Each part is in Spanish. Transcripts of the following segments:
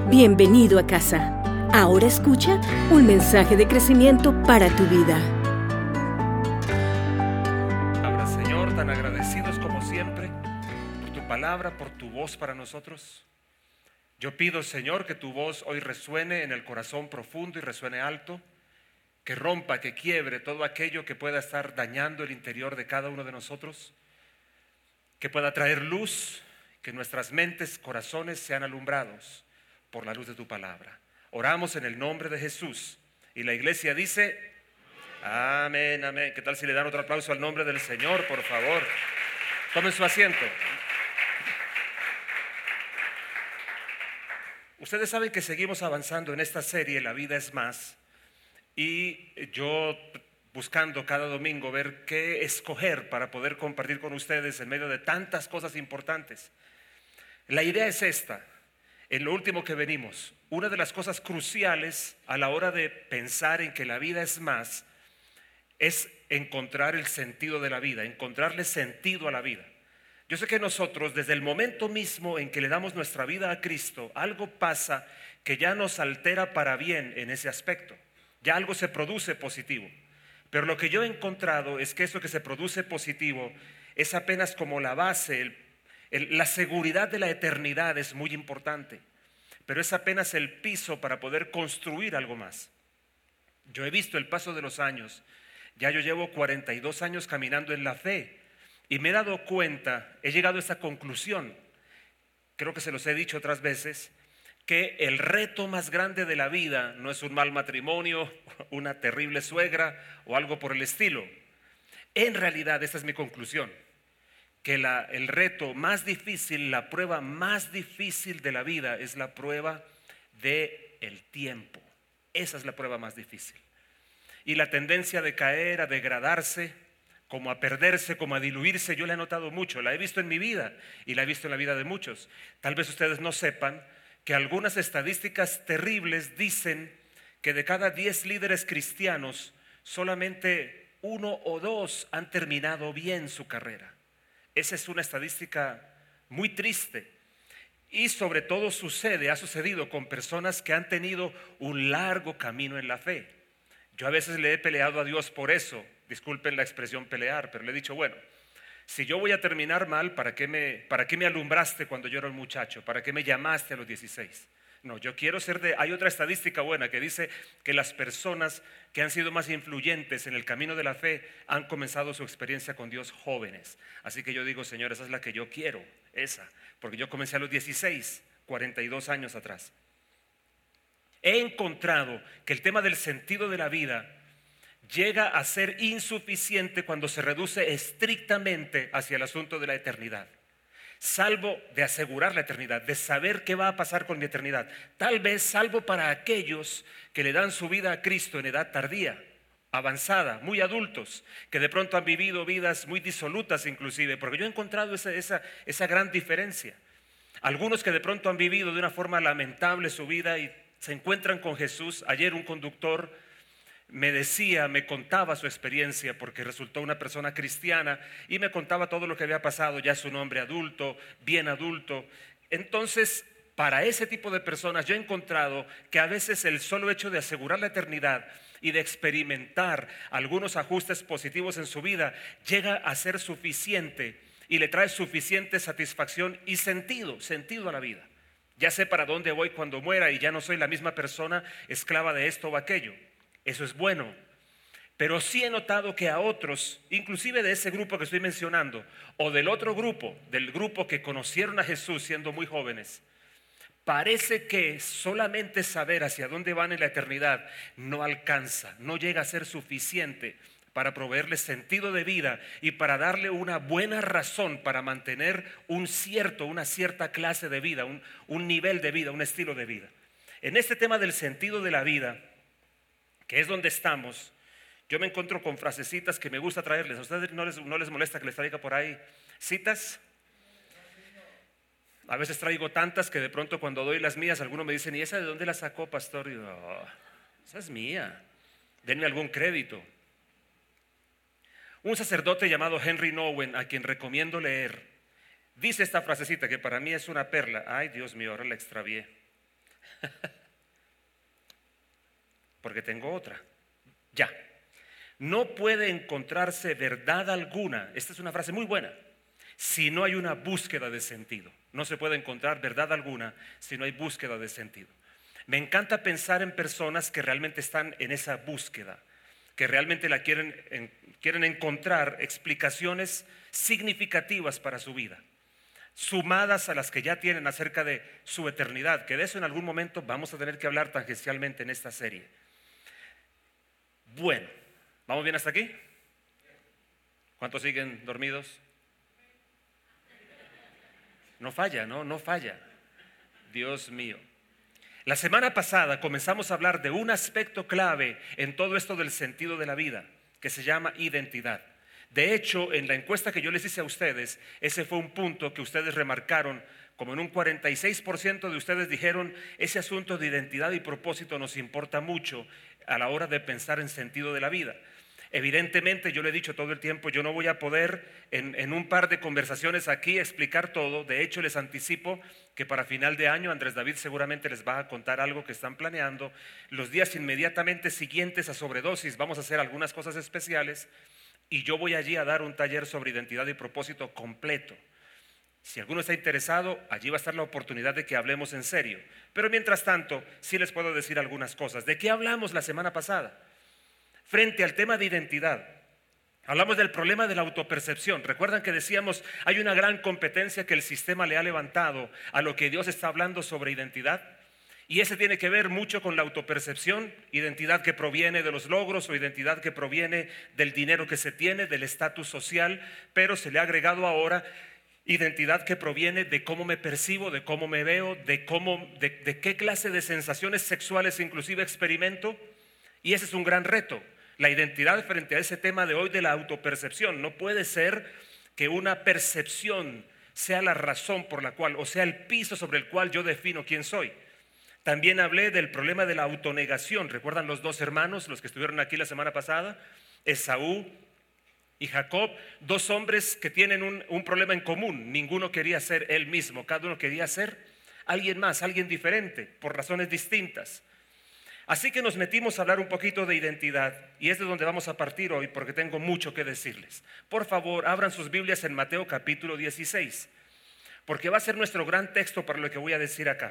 Bienvenido a casa. Ahora escucha un mensaje de crecimiento para tu vida. Señor, tan agradecidos como siempre por tu palabra, por tu voz para nosotros. Yo pido, Señor, que tu voz hoy resuene en el corazón profundo y resuene alto, que rompa, que quiebre todo aquello que pueda estar dañando el interior de cada uno de nosotros, que pueda traer luz, que nuestras mentes, corazones sean alumbrados por la luz de tu palabra. Oramos en el nombre de Jesús. Y la iglesia dice: amén, amén. ¿Qué tal si le dan otro aplauso al nombre del Señor, por favor? Tomen su asiento. Ustedes saben que seguimos avanzando en esta serie, La vida es más. Y yo buscando cada domingo ver qué escoger para poder compartir con ustedes en medio de tantas cosas importantes. La idea es esta. En lo último que venimos, una de las cosas cruciales a la hora de pensar en que la vida es más, es encontrar el sentido de la vida, encontrarle sentido a la vida. Yo sé que nosotros, desde el momento mismo en que le damos nuestra vida a Cristo, algo pasa que ya nos altera para bien en ese aspecto. Ya algo se produce positivo. Pero lo que yo he encontrado es que eso que se produce positivo es apenas como la base, la seguridad de la eternidad es muy importante, pero es apenas el piso para poder construir algo más. Yo he visto el paso de los años. Ya yo llevo 42 años caminando en la fe y me he dado cuenta, he llegado a esta conclusión, creo que se los he dicho otras veces, que el reto más grande de la vida no es un mal matrimonio, una terrible suegra o algo por el estilo. En realidad, esta es mi conclusión, que el reto más difícil, la prueba más difícil de la vida es la prueba del tiempo. Esa es la prueba más difícil. Y la tendencia de caer, a degradarse, como a perderse, como a diluirse, yo la he notado mucho, la he visto en mi vida y la he visto en la vida de muchos. Tal vez ustedes no sepan que algunas estadísticas terribles dicen que de cada 10 líderes cristianos, solamente 1 o 2 han terminado bien su carrera. Esa es una estadística muy triste. Y sobre todo ha sucedido con personas que han tenido un largo camino en la fe. Yo a veces le he peleado a Dios por eso, disculpen la expresión pelear, pero le he dicho, bueno, si yo voy a terminar mal, ¿para qué me alumbraste cuando yo era un muchacho? ¿Para qué me llamaste a los 16? No, yo quiero hay otra estadística buena que dice que las personas que han sido más influyentes en el camino de la fe han comenzado su experiencia con Dios jóvenes. Así que yo digo, Señor, esa es la que yo quiero, esa, porque yo comencé a los 16, 42 años atrás. He encontrado que el tema del sentido de la vida llega a ser insuficiente cuando se reduce estrictamente hacia el asunto de la eternidad. Salvo de asegurar la eternidad, de saber qué va a pasar con mi eternidad. Tal vez salvo para aquellos que le dan su vida a Cristo en edad tardía, avanzada, muy adultos, que de pronto han vivido vidas muy disolutas inclusive, porque yo he encontrado esa gran diferencia. Algunos que de pronto han vivido de una forma lamentable su vida y se encuentran con Jesús. Ayer un conductor me contaba su experiencia porque resultó una persona cristiana y me contaba todo lo que había pasado, ya es un hombre adulto, bien adulto. Entonces, para ese tipo de personas yo he encontrado que a veces el solo hecho de asegurar la eternidad y de experimentar algunos ajustes positivos en su vida llega a ser suficiente y le trae suficiente satisfacción y sentido a la vida. Ya sé para dónde voy cuando muera y ya no soy la misma persona esclava de esto o aquello. Eso es bueno, pero sí he notado que a otros, inclusive de ese grupo que estoy mencionando, o del otro grupo, del grupo que conocieron a Jesús siendo muy jóvenes, parece que solamente saber hacia dónde van en la eternidad no alcanza, no llega a ser suficiente para proveerle sentido de vida y para darle una buena razón para mantener una cierta clase de vida, un nivel de vida, un estilo de vida. En este tema del sentido de la vida, que es donde estamos, yo me encuentro con frasecitas que me gusta traerles. ¿A ustedes no les molesta que les traiga por ahí citas? A veces traigo tantas que de pronto cuando doy las mías, algunos me dicen, ¿y esa de dónde la sacó, pastor? Y yo, esa es mía, denme algún crédito. Un sacerdote llamado Henry Nouwen, a quien recomiendo leer, dice esta frasecita que para mí es una perla. Ay, Dios mío, ahora la extravié. Porque tengo otra. Ya. No puede encontrarse verdad alguna, esta es una frase muy buena, si no hay una búsqueda de sentido. No se puede encontrar verdad alguna si no hay búsqueda de sentido. Me encanta pensar en personas que realmente están en esa búsqueda, que realmente quieren encontrar explicaciones significativas para su vida, sumadas a las que ya tienen acerca de su eternidad, que de eso en algún momento vamos a tener que hablar tangencialmente en esta serie. Bueno, ¿vamos bien hasta aquí? ¿Cuántos siguen dormidos? No falla, no falla. Dios mío. La semana pasada comenzamos a hablar de un aspecto clave en todo esto del sentido de la vida, que se llama identidad. De hecho, en la encuesta que yo les hice a ustedes, ese fue un punto que ustedes remarcaron, como en un 46% de ustedes dijeron, ese asunto de identidad y propósito nos importa mucho a la hora de pensar en sentido de la vida. Evidentemente, yo le he dicho todo el tiempo, yo no voy a poder en un par de conversaciones aquí explicar todo. De hecho, les anticipo que para final de año Andrés David seguramente les va a contar algo que están planeando. Los días inmediatamente siguientes a Sobredosis vamos a hacer algunas cosas especiales y yo voy allí a dar un taller sobre identidad y propósito completo. Si alguno está interesado, allí va a estar la oportunidad de que hablemos en serio. Pero mientras tanto, sí les puedo decir algunas cosas. ¿De qué hablamos la semana pasada? Frente al tema de identidad, hablamos del problema de la autopercepción. Recuerdan que decíamos, hay una gran competencia que el sistema le ha levantado a lo que Dios está hablando sobre identidad. Y ese tiene que ver mucho con la autopercepción, identidad que proviene de los logros o identidad que proviene del dinero que se tiene, del estatus social, pero se le ha agregado ahora identidad que proviene de cómo me percibo, de cómo me veo, de qué clase de sensaciones sexuales inclusive experimento. Y ese es un gran reto. La identidad frente a ese tema de hoy de la autopercepción. No puede ser que una percepción sea la razón por la cual, o sea, el piso sobre el cual yo defino quién soy. También hablé del problema de la autonegación. ¿Recuerdan los dos hermanos, los que estuvieron aquí la semana pasada? Esaú y Jacob, dos hombres que tienen un problema en común. Ninguno quería ser él mismo, cada uno quería ser alguien más, alguien diferente, por razones distintas. Así que nos metimos a hablar un poquito de identidad y es de donde vamos a partir hoy porque tengo mucho que decirles. Por favor, abran sus Biblias en Mateo capítulo 16, porque va a ser nuestro gran texto para lo que voy a decir acá.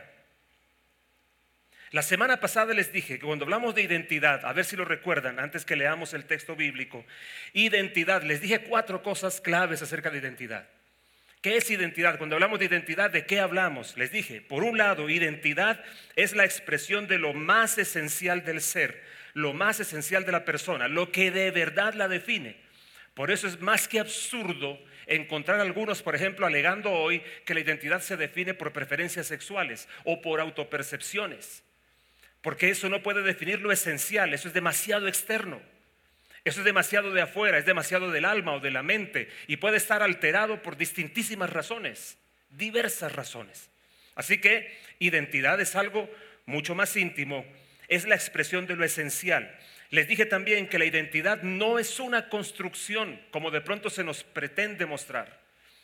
La semana pasada les dije que cuando hablamos de identidad, a ver si lo recuerdan antes que leamos el texto bíblico, identidad, les dije 4 cosas claves acerca de identidad. ¿Qué es identidad? Cuando hablamos de identidad, ¿de qué hablamos? Les dije, por un lado, identidad es la expresión de lo más esencial del ser, lo más esencial de la persona, lo que de verdad la define. Por eso es más que absurdo encontrar algunos, por ejemplo, alegando hoy que la identidad se define por preferencias sexuales o por autopercepciones, porque eso no puede definir lo esencial, eso es demasiado externo. Eso es demasiado de afuera, es demasiado del alma o de la mente y puede estar alterado por distintísimas razones, diversas razones. Así que identidad es algo mucho más íntimo, es la expresión de lo esencial. Les dije también que la identidad no es una construcción como de pronto se nos pretende mostrar,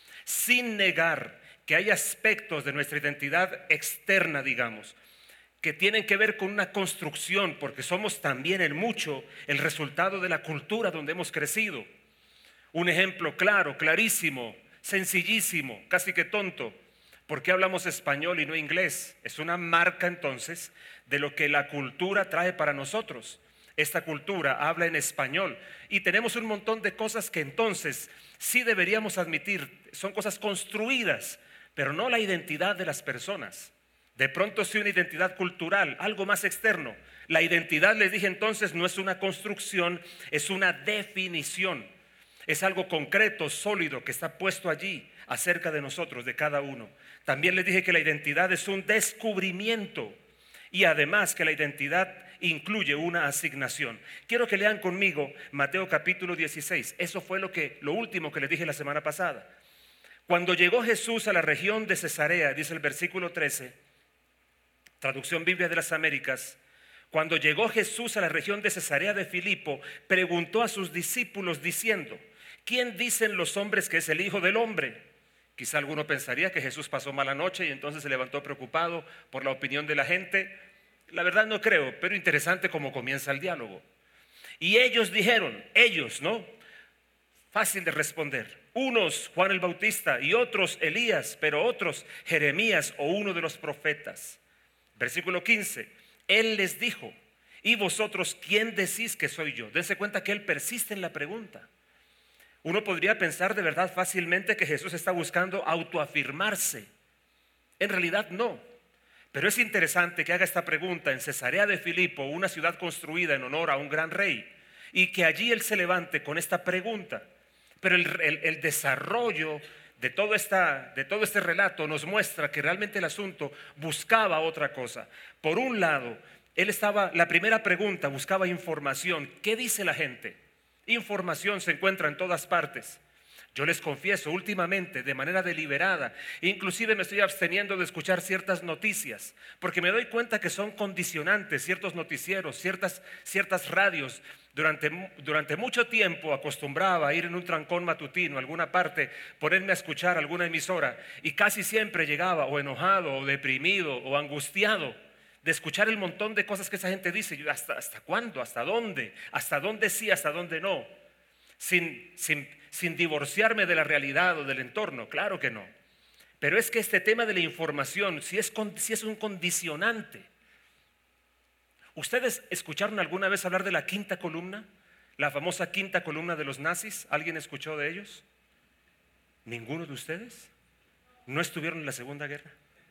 sin negar que hay aspectos de nuestra identidad externa, digamos, que tienen que ver con una construcción, porque somos también en mucho el resultado de la cultura donde hemos crecido. Un ejemplo claro, clarísimo, sencillísimo, casi que tonto. ¿Por qué hablamos español y no inglés? Es una marca entonces de lo que la cultura trae para nosotros. Esta cultura habla en español y tenemos un montón de cosas que entonces sí deberíamos admitir, son cosas construidas, pero no la identidad de las personas. De pronto sí una identidad cultural, algo más externo. La identidad, les dije entonces, no es una construcción, es una definición. Es algo concreto, sólido, que está puesto allí acerca de nosotros, de cada uno. También les dije que la identidad es un descubrimiento y además que la identidad incluye una asignación. Quiero que lean conmigo Mateo capítulo 16. Eso fue lo último que les dije la semana pasada. Cuando llegó Jesús a la región de Cesarea, dice el versículo 13, Traducción Biblia de las Américas, cuando llegó Jesús a la región de Cesarea de Filipo, preguntó a sus discípulos diciendo, ¿quién dicen los hombres que es el Hijo del Hombre? Quizá alguno pensaría que Jesús pasó mala noche y entonces se levantó preocupado por la opinión de la gente. La verdad no creo, pero interesante cómo comienza el diálogo. Y ellos dijeron, ellos, ¿no? Fácil de responder. Unos Juan el Bautista y otros Elías, pero otros Jeremías o uno de los profetas. Versículo 15. Él les dijo, ¿y vosotros quién decís que soy yo? Dense cuenta que él persiste en la pregunta. Uno podría pensar de verdad fácilmente que Jesús está buscando autoafirmarse. En realidad no. Pero es interesante que haga esta pregunta en Cesarea de Filipo, una ciudad construida en honor a un gran rey, y que allí él se levante con esta pregunta. Pero el desarrollo de todo este relato nos muestra que realmente el asunto buscaba otra cosa. Por un lado, la primera pregunta buscaba información. ¿Qué dice la gente? Información se encuentra en todas partes. Yo les confieso, últimamente, de manera deliberada, inclusive me estoy absteniendo de escuchar ciertas noticias, porque me doy cuenta que son condicionantes ciertos noticieros, ciertas radios. Durante mucho tiempo acostumbraba a ir en un trancón matutino a alguna parte, ponerme a escuchar alguna emisora, y casi siempre llegaba o enojado, o deprimido, o angustiado de escuchar el montón de cosas que esa gente dice. Yo, ¿hasta cuándo? ¿Hasta dónde? ¿Hasta dónde sí? ¿Hasta dónde no? Sin divorciarme de la realidad o del entorno, claro que no. Pero es que este tema de la información sí es un condicionante. ¿Ustedes escucharon alguna vez hablar de la quinta columna? La famosa quinta columna de los nazis. ¿Alguien escuchó de ellos? ¿Ninguno de ustedes? ¿No estuvieron en la Segunda Guerra?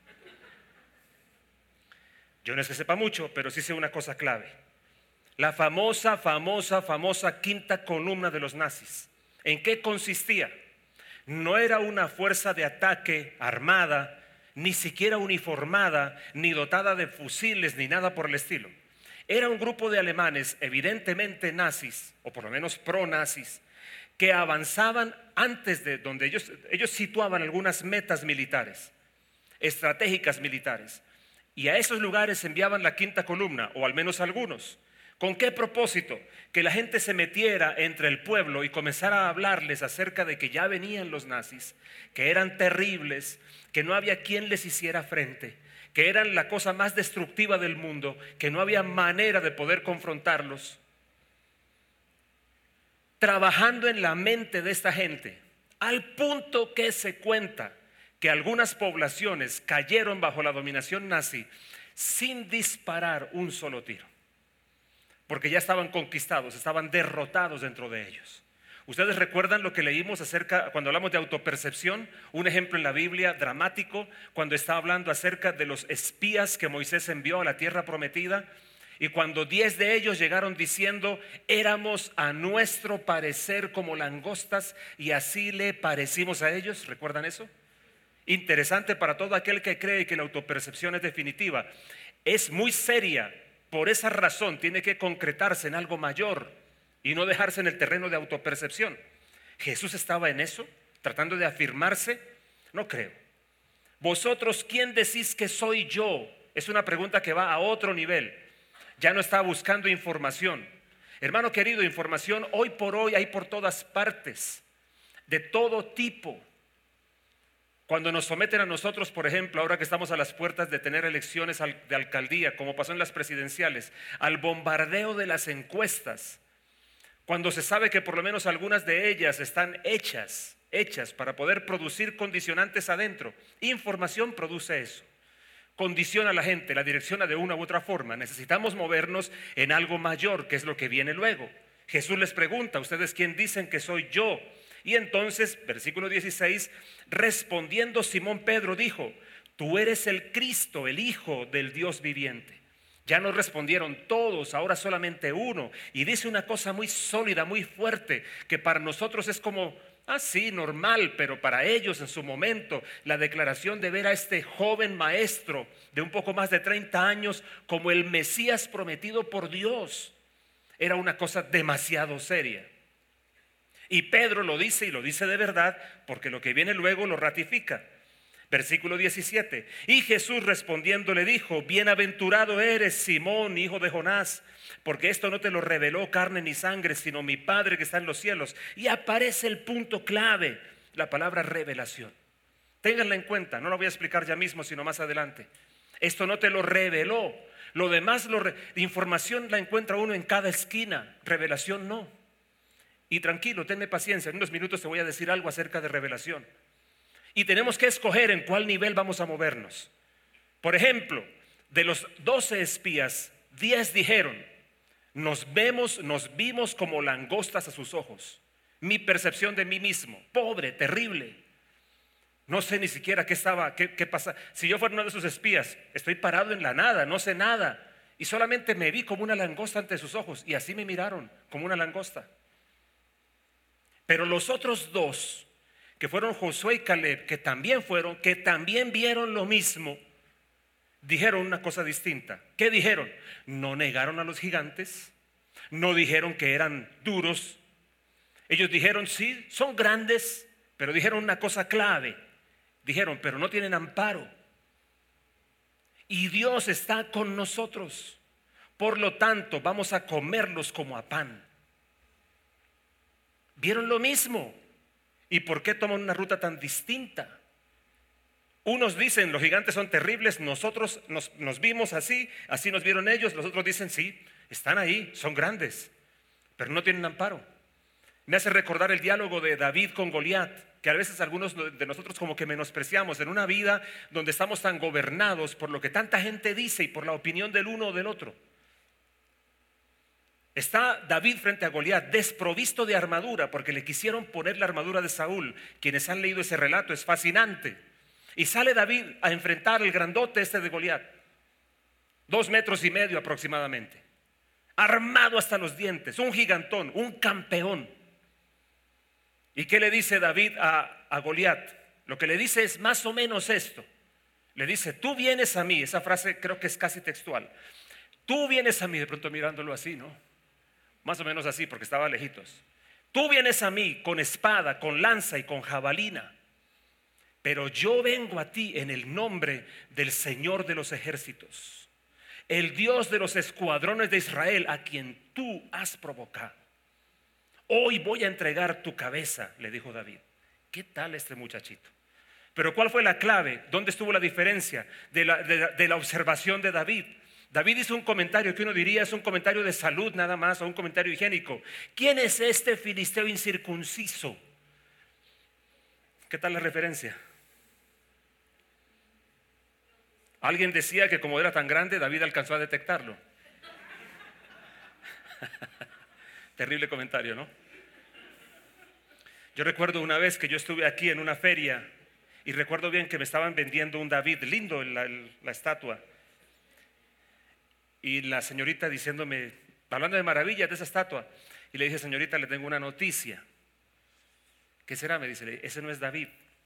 Yo no es que sepa mucho, pero sí sé una cosa clave. La famosa quinta columna de los nazis. ¿En qué consistía? No era una fuerza de ataque armada, ni siquiera uniformada, ni dotada de fusiles, ni nada por el estilo. Era un grupo de alemanes, evidentemente nazis, o por lo menos pro-nazis, que avanzaban antes de donde ellos situaban algunas metas militares, estratégicas militares. Y a esos lugares enviaban la quinta columna, o al menos algunos. ¿Con qué propósito? Que la gente se metiera entre el pueblo y comenzara a hablarles acerca de que ya venían los nazis, que eran terribles, que no había quien les hiciera frente, que eran la cosa más destructiva del mundo, que no había manera de poder confrontarlos. Trabajando en la mente de esta gente, al punto que se cuenta que algunas poblaciones cayeron bajo la dominación nazi sin disparar un solo tiro, porque ya estaban conquistados, estaban derrotados dentro de ellos. ¿Ustedes recuerdan lo que leímos cuando hablamos de autopercepción? Un ejemplo en la Biblia dramático, cuando está hablando acerca de los espías que Moisés envió a la tierra prometida, y cuando 10 de ellos llegaron diciendo, éramos a nuestro parecer como langostas y así le parecimos a ellos. ¿Recuerdan eso? Interesante para todo aquel que cree que la autopercepción es definitiva. Es muy seria. Por esa razón tiene que concretarse en algo mayor y no dejarse en el terreno de autopercepción. ¿Jesús estaba en eso? ¿Tratando de afirmarse? No creo. ¿Vosotros quién decís que soy yo? Es una pregunta que va a otro nivel. Ya no está buscando información. Hermano querido, información hoy por hoy hay por todas partes, de todo tipo. Cuando nos someten a nosotros, por ejemplo, ahora que estamos a las puertas de tener elecciones de alcaldía, como pasó en las presidenciales, al bombardeo de las encuestas, cuando se sabe que por lo menos algunas de ellas están hechas para poder producir condicionantes adentro. Información produce eso, condiciona a la gente, la direcciona de una u otra forma. Necesitamos movernos en algo mayor, que es lo que viene luego. Jesús les pregunta, ¿ustedes quién dicen que soy yo? Y entonces, versículo 16, respondiendo Simón Pedro dijo, tú eres el Cristo, el Hijo del Dios viviente. Ya no respondieron todos, ahora solamente uno. Y dice una cosa muy sólida, muy fuerte, que para nosotros es como, sí, normal, pero para ellos en su momento, la declaración de ver a este joven maestro de un poco más de 30 años como el Mesías prometido por Dios, era una cosa demasiado seria. Y Pedro lo dice, y lo dice de verdad, porque lo que viene luego lo ratifica. Versículo 17. Y Jesús respondiendo le dijo, bienaventurado eres, Simón, hijo de Jonás, porque esto no te lo reveló carne ni sangre, sino mi Padre que está en los cielos. Y aparece el punto clave, la palabra revelación. Ténganla en cuenta, no la voy a explicar ya mismo, sino más adelante. Esto no te lo reveló. Lo demás, información la encuentra uno en cada esquina, revelación no. Y tranquilo, tenme paciencia, en unos minutos te voy a decir algo acerca de revelación. Y tenemos que escoger en cuál nivel vamos a movernos. Por ejemplo, de los 12 espías, 10 dijeron: nos vimos como langostas a sus ojos. Mi percepción de mí mismo, pobre, terrible. No sé ni siquiera qué pasa. Si yo fuera uno de esos espías, estoy parado en la nada, no sé nada. Y solamente me vi como una langosta ante sus ojos. Y así me miraron, como una langosta. Pero los otros dos, que fueron Josué y Caleb, que también vieron lo mismo, dijeron una cosa distinta. ¿Qué dijeron? No negaron a los gigantes, no dijeron que eran duros. Ellos dijeron, sí, son grandes, pero dijeron una cosa clave. Dijeron, pero no tienen amparo. Y Dios está con nosotros. Por lo tanto, vamos a comerlos como a pan. ¿Vieron lo mismo? ¿Y por qué toman una ruta tan distinta? Unos dicen, los gigantes son terribles, nosotros nos vimos así nos vieron ellos. Los otros dicen, sí, están ahí, son grandes, pero no tienen amparo. Me hace recordar el diálogo de David con Goliat, que a veces algunos de nosotros como que menospreciamos en una vida donde estamos tan gobernados por lo que tanta gente dice y por la opinión del uno o del otro. Está David frente a Goliat, desprovisto de armadura, porque le quisieron poner la armadura de Saúl. Quienes han leído ese relato, es fascinante. Y sale David a enfrentar el grandote de Goliat, 2,5 metros aproximadamente, armado hasta los dientes, un gigantón, un campeón. ¿Y qué le dice David a Goliat? Lo que le dice es más o menos esto. Le dice, tú vienes a mí. Esa frase creo que es casi textual. Tú vienes a mí, de pronto mirándolo así, ¿no? Más o menos así, porque estaba lejitos. Tú vienes a mí con espada, con lanza y con jabalina, pero yo vengo a ti en el nombre del Señor de los ejércitos, el Dios de los escuadrones de Israel, a quien tú has provocado. Hoy voy a entregar tu cabeza, le dijo David. ¿Qué tal este muchachito? Pero ¿cuál fue la clave? ¿Dónde estuvo la diferencia de la observación de David? David hizo un comentario que uno diría es un comentario de salud nada más, o un comentario higiénico. ¿Quién es este filisteo incircunciso? ¿Qué tal la referencia? Alguien decía que como era tan grande, David alcanzó a detectarlo. Terrible comentario, ¿no? Yo recuerdo una vez que yo estuve aquí en una feria y recuerdo bien que me estaban vendiendo un David, lindo la estatua. Y la señorita diciéndome, hablando de maravillas de esa estatua. Y le dije, señorita, le tengo una noticia. ¿Qué será? Me dice, ese no es David.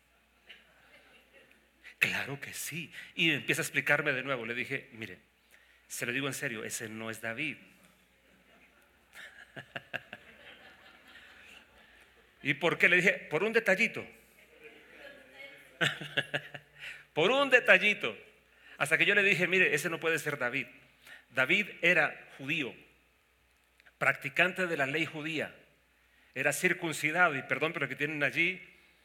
Claro que sí. Y empieza a explicarme de nuevo. Le dije, mire, se lo digo en serio, ese no es David. ¿Y por qué? Le dije, por un detallito. Por un detallito. Hasta que yo le dije, mire, ese no puede ser David. David era judío, practicante de la ley judía, era circuncidado, y perdón, pero que tienen allí.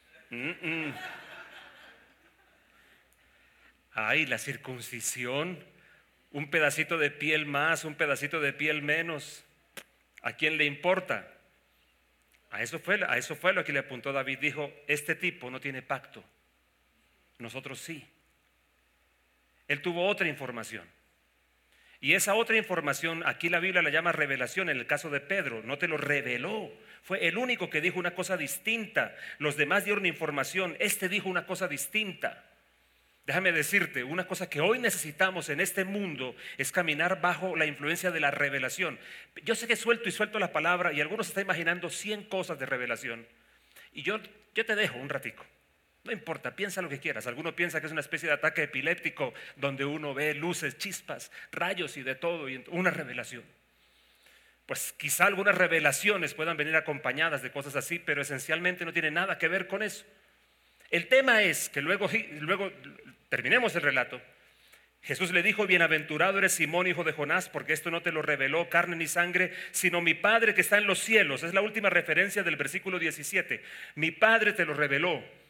Ay, la circuncisión, un pedacito de piel más, un pedacito de piel menos. ¿A quién le importa? A eso fue lo que le apuntó David. Dijo, este tipo no tiene pacto, nosotros sí. Él tuvo otra información. Y esa otra información, aquí la Biblia la llama revelación. En el caso de Pedro, no te lo reveló. Fue el único que dijo una cosa distinta. Los demás dieron información. Este dijo una cosa distinta. Déjame decirte, una cosa que hoy necesitamos en este mundo es caminar bajo la influencia de la revelación. Yo sé que suelto la palabra y algunos se están imaginando 100 cosas de revelación. Y yo te dejo un ratico. No importa, piensa lo que quieras. Alguno piensa que es una especie de ataque epiléptico donde uno ve luces, chispas, rayos y de todo, y una revelación. Pues quizá algunas revelaciones puedan venir acompañadas de cosas así, pero esencialmente no tiene nada que ver con eso. El tema es que luego terminemos el relato. Jesús le dijo, bienaventurado eres Simón, hijo de Jonás, porque esto no te lo reveló carne ni sangre, sino mi Padre que está en los cielos. Es la última referencia del versículo 17. Mi Padre te lo reveló.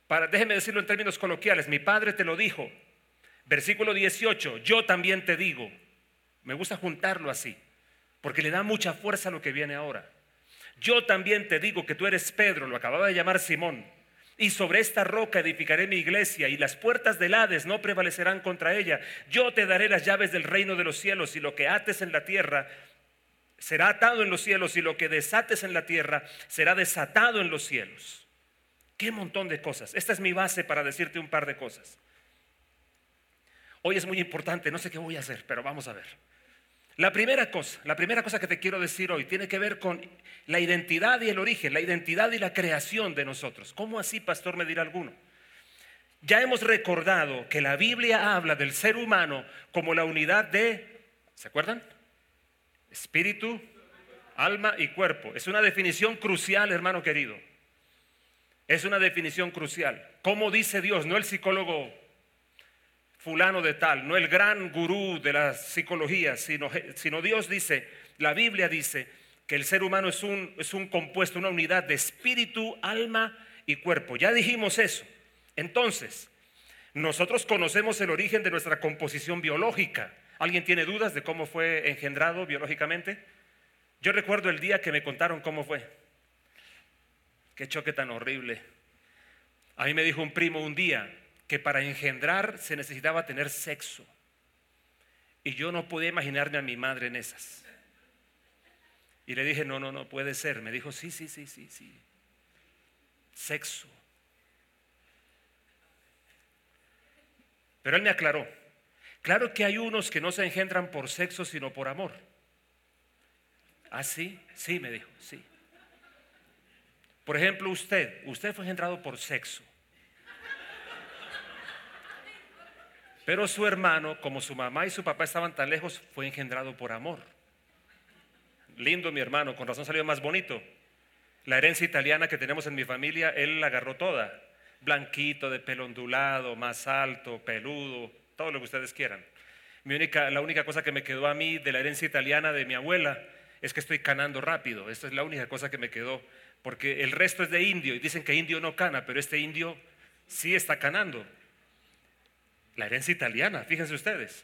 Déjeme decirlo en términos coloquiales, mi padre te lo dijo. Versículo 18, yo también te digo. Me gusta juntarlo así, porque le da mucha fuerza a lo que viene ahora. Yo también te digo que tú eres Pedro, lo acababa de llamar Simón, y sobre esta roca edificaré mi iglesia, y las puertas del Hades no prevalecerán contra ella. Yo te daré las llaves del reino de los cielos, y lo que ates en la tierra será atado en los cielos, y lo que desates en la tierra será desatado en los cielos. Qué montón de cosas. Esta es mi base para decirte un par de cosas. Hoy es muy importante, no sé qué voy a hacer, pero vamos a ver. La primera cosa que te quiero decir hoy tiene que ver con la identidad y el origen, la identidad y la creación de nosotros. ¿Cómo así, pastor? Me dirá alguno. Ya hemos recordado que la Biblia habla del ser humano como la unidad de, ¿se acuerdan? Espíritu, alma y cuerpo. Es una definición crucial, hermano querido. Es una definición crucial. ¿Cómo dice Dios? No el psicólogo fulano de tal, no el gran gurú de la psicología, sino Dios dice, la Biblia dice que el ser humano es un compuesto, una unidad de espíritu, alma y cuerpo. Ya dijimos eso. Entonces, nosotros conocemos el origen de nuestra composición biológica. ¿Alguien tiene dudas de cómo fue engendrado biológicamente? Yo recuerdo el día que me contaron cómo fue. Qué choque tan horrible. A mí me dijo un primo un día que para engendrar se necesitaba tener sexo. Y yo no podía imaginarme a mi madre en esas. Y le dije, no puede ser. Me dijo, sí. Sexo. Pero él me aclaró. Claro que hay unos que no se engendran por sexo, sino por amor. ¿Ah, sí? Sí, me dijo, sí. Por ejemplo, usted fue engendrado por sexo. Pero su hermano, como su mamá y su papá estaban tan lejos, fue engendrado por amor. Lindo mi hermano, con razón salió más bonito. La herencia italiana que tenemos en mi familia, él la agarró toda. Blanquito, de pelo ondulado, más alto, peludo, todo lo que ustedes quieran. La única cosa que me quedó a mí de la herencia italiana de mi abuela es que estoy canando rápido. Esta es la única cosa que me quedó, porque el resto es de indio y dicen que indio no cana, pero este indio sí está canando. La herencia italiana, fíjense ustedes.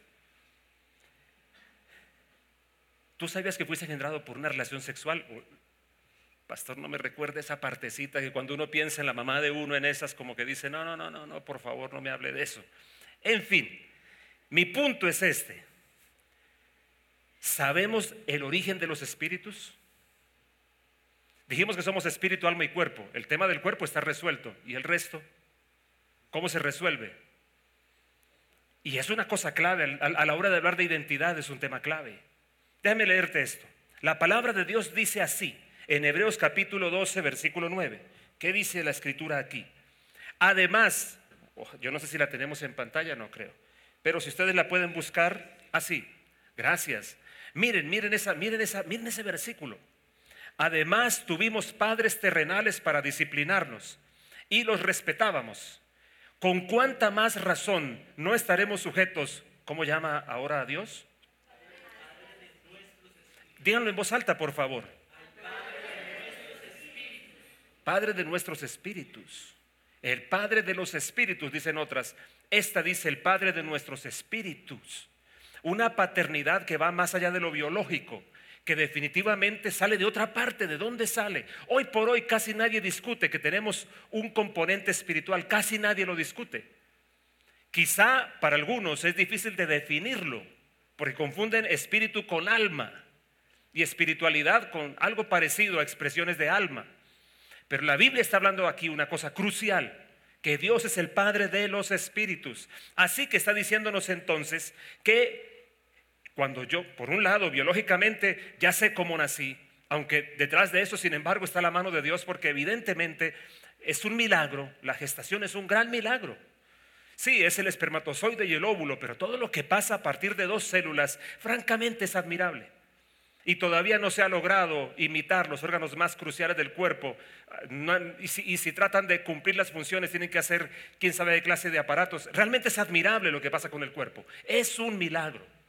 ¿Tú sabías que fuiste engendrado por una relación sexual? Pastor, no me recuerde esa partecita que cuando uno piensa en la mamá de uno en esas, como que dice, no, por favor, no me hable de eso. En fin, mi punto es este. ¿Sabemos el origen de los espíritus? Dijimos que somos espíritu, alma y cuerpo. El tema del cuerpo está resuelto. ¿Y el resto? ¿Cómo se resuelve? Y es una cosa clave, a la hora de hablar de identidad es un tema clave. Déjame leerte esto. La palabra de Dios dice así, en Hebreos capítulo 12, versículo 9. ¿Qué dice la escritura aquí? Además, yo no sé si la tenemos en pantalla, no creo. Pero si ustedes la pueden buscar, así. Gracias. Miren ese versículo. Además tuvimos padres terrenales para disciplinarnos y los respetábamos. ¿Con cuánta más razón no estaremos sujetos, cómo llama ahora a Dios? Díganlo en voz alta, por favor. Padre de nuestros espíritus. El Padre de los espíritus, dicen otras. Esta dice el Padre de nuestros espíritus. Una paternidad que va más allá de lo biológico, que definitivamente sale de otra parte. ¿De dónde sale? Hoy por hoy casi nadie discute que tenemos un componente espiritual, casi nadie lo discute. Quizá para algunos es difícil de definirlo, porque confunden espíritu con alma y espiritualidad con algo parecido a expresiones de alma. Pero la Biblia está hablando aquí una cosa crucial, que Dios es el Padre de los espíritus. Así que está diciéndonos entonces que cuando yo, por un lado, biológicamente ya sé cómo nací, aunque detrás de eso, sin embargo, está la mano de Dios, porque evidentemente es un milagro, la gestación es un gran milagro. Sí, es el espermatozoide y el óvulo, pero todo lo que pasa a partir de dos células, francamente es admirable. Y todavía no se ha logrado imitar los órganos más cruciales del cuerpo. Y si tratan de cumplir las funciones, tienen que hacer quién sabe qué clase de aparatos. Realmente es admirable lo que pasa con el cuerpo. Es un milagro.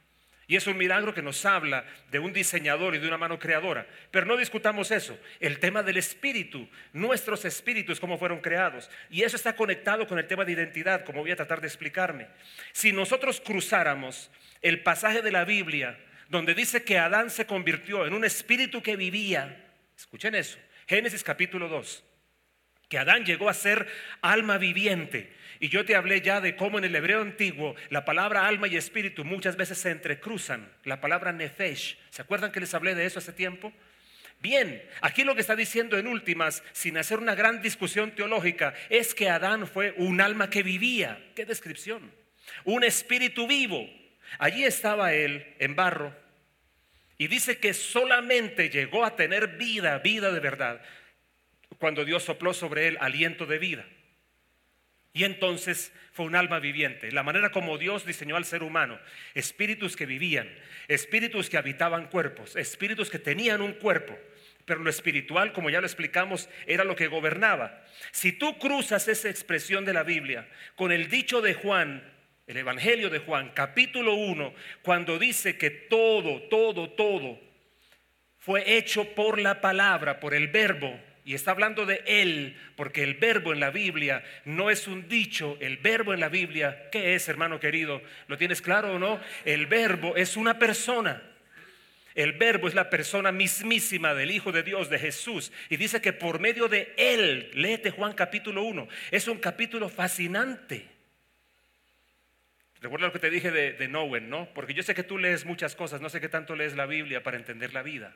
Y es un milagro que nos habla de un diseñador y de una mano creadora. Pero no discutamos eso. El tema del espíritu, nuestros espíritus, cómo fueron creados. Y eso está conectado con el tema de identidad, como voy a tratar de explicarme. Si nosotros cruzáramos el pasaje de la Biblia donde dice que Adán se convirtió en un espíritu que vivía, escuchen eso, Génesis capítulo 2, que Adán llegó a ser alma viviente. Y yo te hablé ya de cómo en el hebreo antiguo la palabra alma y espíritu muchas veces se entrecruzan. La palabra nefesh, ¿se acuerdan que les hablé de eso hace tiempo? Bien, aquí lo que está diciendo en últimas, sin hacer una gran discusión teológica, es que Adán fue un alma que vivía. ¿Qué descripción? Un espíritu vivo. Allí estaba él en barro y dice que solamente llegó a tener vida de verdad, cuando Dios sopló sobre él aliento de vida. Y entonces fue un alma viviente. La manera como Dios diseñó al ser humano: espíritus que vivían, espíritus que habitaban cuerpos, espíritus que tenían un cuerpo. Pero lo espiritual, como ya lo explicamos, era lo que gobernaba. Si tú cruzas esa expresión de la Biblia con el dicho de Juan, el Evangelio de Juan, capítulo 1, cuando dice que todo fue hecho por la palabra, por el verbo. Y está hablando de él, porque el verbo en la Biblia no es un dicho. El verbo en la Biblia, ¿qué es, hermano querido? ¿Lo tienes claro o no? El verbo es una persona. El verbo es la persona mismísima del Hijo de Dios, de Jesús. Y dice que por medio de él, léete Juan capítulo 1. Es un capítulo fascinante. Recuerda lo que te dije de Nowen, ¿no? Porque yo sé que tú lees muchas cosas, no sé qué tanto lees la Biblia para entender la vida.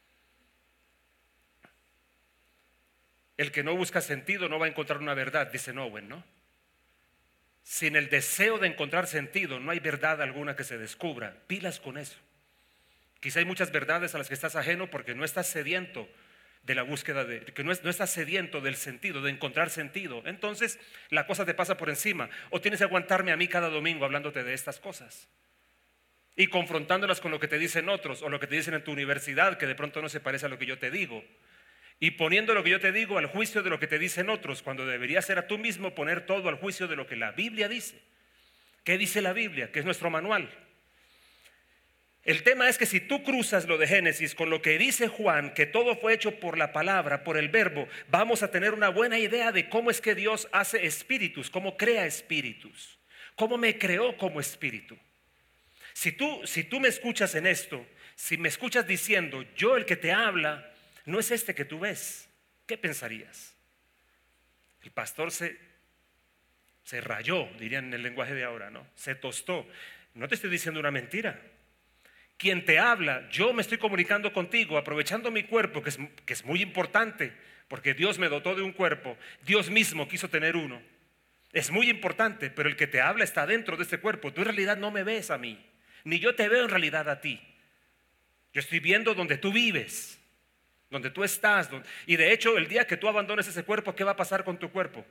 El que no busca sentido no va a encontrar una verdad, dice Nowen, ¿no? Sin el deseo de encontrar sentido no hay verdad alguna que se descubra. Pilas con eso. Quizá hay muchas verdades a las que estás ajeno porque no estás sediento de la búsqueda, que no estás sediento del sentido, de encontrar sentido. Entonces la cosa te pasa por encima. O tienes que aguantarme a mí cada domingo hablándote de estas cosas y confrontándolas con lo que te dicen otros o lo que te dicen en tu universidad, que de pronto no se parece a lo que yo te digo. Y poniendo lo que yo te digo al juicio de lo que te dicen otros, cuando debería ser a tú mismo poner todo al juicio de lo que la Biblia dice. ¿Qué dice la Biblia? Que es nuestro manual. El tema es que si tú cruzas lo de Génesis con lo que dice Juan, que todo fue hecho por la palabra, por el verbo, vamos a tener una buena idea de cómo es que Dios hace espíritus, cómo crea espíritus, cómo me creó como espíritu. Si tú me escuchas en esto, si me escuchas diciendo, yo el que te habla no es este que tú ves, ¿qué pensarías? El pastor se rayó, dirían en el lenguaje de ahora, ¿no? Se tostó. No te estoy diciendo una mentira. Quien te habla, yo me estoy comunicando contigo, aprovechando mi cuerpo, que es muy importante, porque Dios me dotó de un cuerpo, Dios mismo quiso tener uno. Es muy importante, pero el que te habla está dentro de este cuerpo. Tú en realidad no me ves a mí, ni yo te veo en realidad a ti. Yo estoy viendo donde tú vives, donde tú estás, y de hecho el día que tú abandones ese cuerpo, ¿qué va a pasar con tu cuerpo?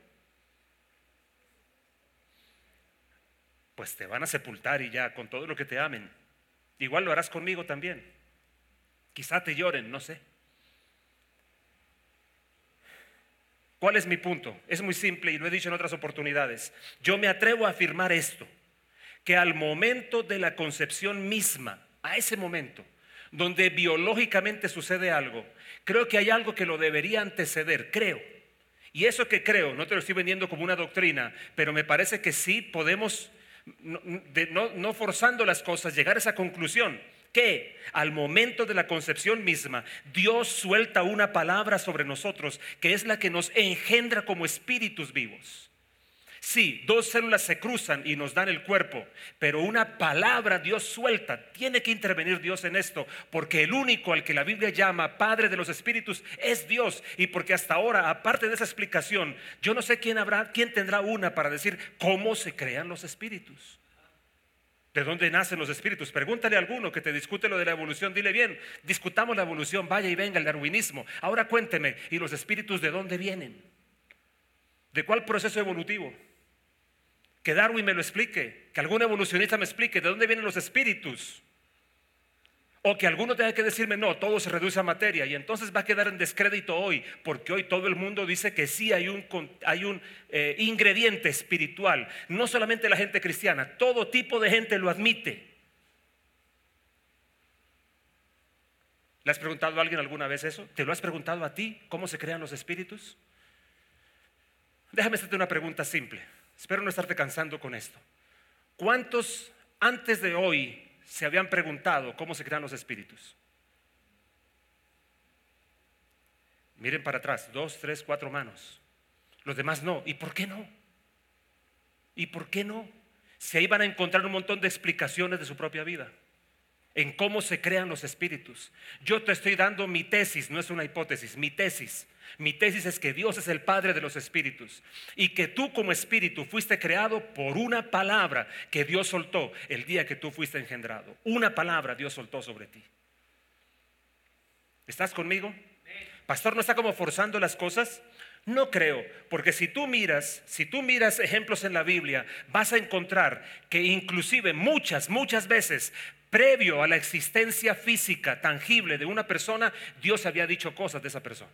Pues te van a sepultar y ya, con todo lo que te amen. Igual lo harás conmigo también. Quizá te lloren, no sé. ¿Cuál es mi punto? Es muy simple y lo he dicho en otras oportunidades. Yo me atrevo a afirmar esto, que al momento de la concepción misma, a ese momento donde biológicamente sucede algo, creo que hay algo que lo debería anteceder, creo. Y eso que creo, no te lo estoy vendiendo como una doctrina, pero me parece que sí podemos, no forzando las cosas, llegar a esa conclusión, que al momento de la concepción misma, Dios suelta una palabra sobre nosotros, que es la que nos engendra como espíritus vivos. Sí, dos células se cruzan y nos dan el cuerpo, pero una palabra Dios suelta. Tiene que intervenir Dios en esto, porque el único al que la Biblia llama Padre de los Espíritus es Dios. Y porque hasta ahora, aparte de esa explicación, yo no sé quién tendrá una para decir cómo se crean los espíritus. ¿De dónde nacen los espíritus? Pregúntale a alguno que te discute lo de la evolución. Dile bien, discutamos la evolución, vaya y venga el darwinismo. Ahora cuénteme, ¿y los espíritus de dónde vienen? ¿De cuál proceso evolutivo? Que Darwin me lo explique, que algún evolucionista me explique de dónde vienen los espíritus. O que alguno tenga que decirme, no, todo se reduce a materia. Y entonces va a quedar en descrédito hoy, porque hoy todo el mundo dice que sí hay un ingrediente espiritual. No solamente la gente cristiana, todo tipo de gente lo admite. ¿Le has preguntado a alguien alguna vez eso? ¿Te lo has preguntado a ti? ¿Cómo se crean los espíritus? Déjame hacerte una pregunta simple. Espero no estarte cansando con esto. ¿Cuántos antes de hoy se habían preguntado cómo se crean los espíritus? Miren para atrás, 2, 3, 4 manos. Los demás no. ¿Y por qué no? ¿Y por qué no? Si ahí van a encontrar un montón de explicaciones de su propia vida en cómo se crean los espíritus. Yo te estoy dando mi tesis, no es una hipótesis, mi tesis. Mi tesis es que Dios es el Padre de los espíritus y que tú como espíritu fuiste creado por una palabra que Dios soltó el día que tú fuiste engendrado. Una palabra Dios soltó sobre ti. ¿Estás conmigo? Pastor, ¿no está como forzando las cosas? No creo, porque si tú miras ejemplos en la Biblia, vas a encontrar que inclusive muchas veces, previo a la existencia física tangible de una persona, Dios había dicho cosas de esa persona.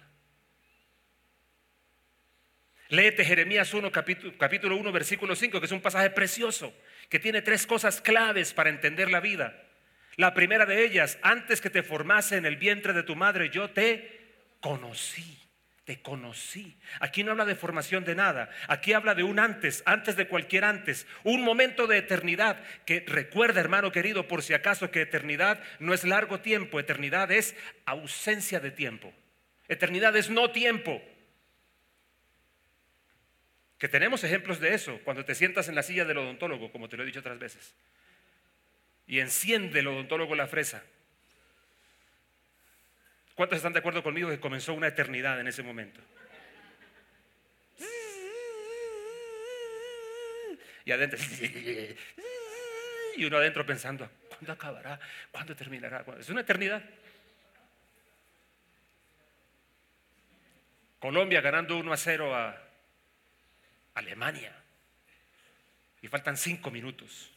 Léete Jeremías 1, capítulo 1, versículo 5, que es un pasaje precioso, que tiene 3 cosas claves para entender la vida. La primera de ellas: antes que te formase en el vientre de tu madre, yo te conocí. Te conocí. Aquí no habla de formación de nada. Aquí habla de un antes de cualquier antes. Un momento de eternidad que recuerda, hermano querido, por si acaso, que eternidad no es largo tiempo. Eternidad es ausencia de tiempo. Eternidad es no tiempo. Que tenemos ejemplos de eso cuando te sientas en la silla del odontólogo, como te lo he dicho otras veces, y enciende el odontólogo la fresa. ¿Cuántos están de acuerdo conmigo que comenzó una eternidad en ese momento? Y adentro, y uno adentro pensando: ¿cuándo acabará? ¿Cuándo terminará? Es una eternidad. Colombia ganando 1-0 a Alemania y faltan 5 minutos.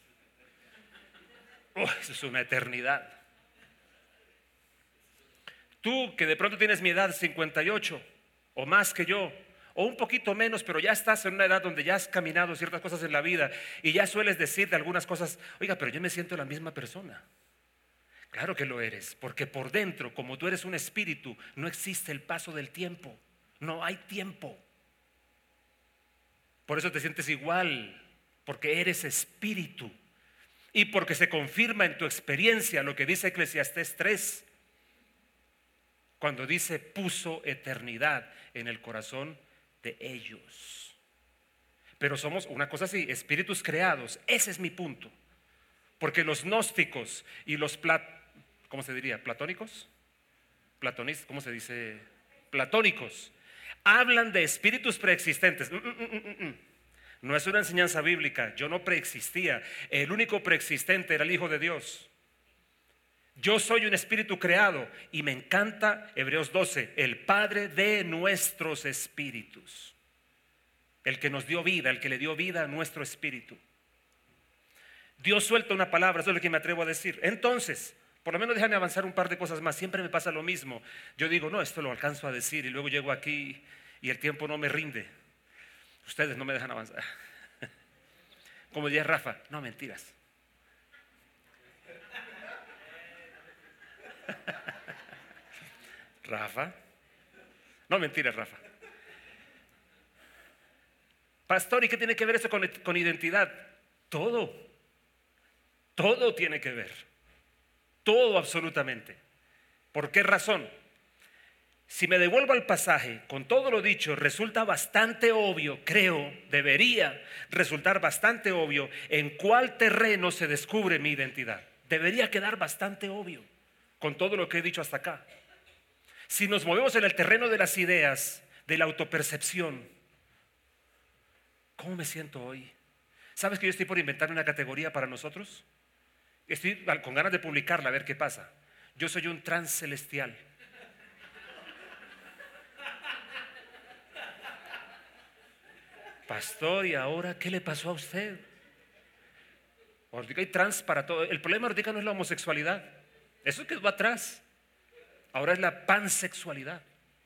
Eso es una eternidad. Tú que de pronto tienes mi edad, 58 o más que yo, o un poquito menos, pero ya estás en una edad donde ya has caminado ciertas cosas en la vida y ya sueles decir de algunas cosas: oiga, pero yo me siento la misma persona. Claro que lo eres, porque por dentro, como tú eres un espíritu, no existe el paso del tiempo. No hay tiempo. Por eso te sientes igual, porque eres espíritu y porque se confirma en tu experiencia lo que dice Eclesiastés 3, cuando dice: puso eternidad en el corazón de ellos. Pero somos una cosa así, espíritus creados. Ese es mi punto. Porque los gnósticos y los ¿cómo se diría? ¿Platónicos? ¿Cómo se dice? Platónicos hablan de espíritus preexistentes. No es una enseñanza bíblica. Yo no preexistía. El único preexistente era el Hijo de Dios. Yo soy un espíritu creado y me encanta Hebreos 12, el Padre de nuestros espíritus, el que nos dio vida, el que le dio vida a nuestro espíritu. Dios suelta una palabra, eso es lo que me atrevo a decir. Entonces, por lo menos déjame avanzar un par de cosas más. Siempre me pasa lo mismo. Yo digo: no, esto lo alcanzo a decir, y luego llego aquí y el tiempo no me rinde. Ustedes no me dejan avanzar. Como diría Rafa: no, mentiras. Rafa, no, mentiras, Rafa. Pastor, ¿y qué tiene que ver eso con identidad? Todo tiene que ver. Todo, absolutamente. ¿Por qué razón? Si me devuelvo al pasaje, con todo lo dicho, resulta bastante obvio, debería resultar bastante obvio en cuál terreno se descubre mi identidad. Debería quedar bastante obvio con todo lo que he dicho hasta acá. Si nos movemos en el terreno de las ideas, de la autopercepción, ¿cómo me siento hoy? ¿Sabes que yo estoy por inventar una categoría para nosotros? Estoy con ganas de publicarla, a ver qué pasa. Yo soy un transcelestial. Pastor, ¿y ahora qué le pasó a usted? Ahorita hay trans para todo. El problema ahorita no es la homosexualidad. Eso quedó atrás. Ahora es la pansexualidad.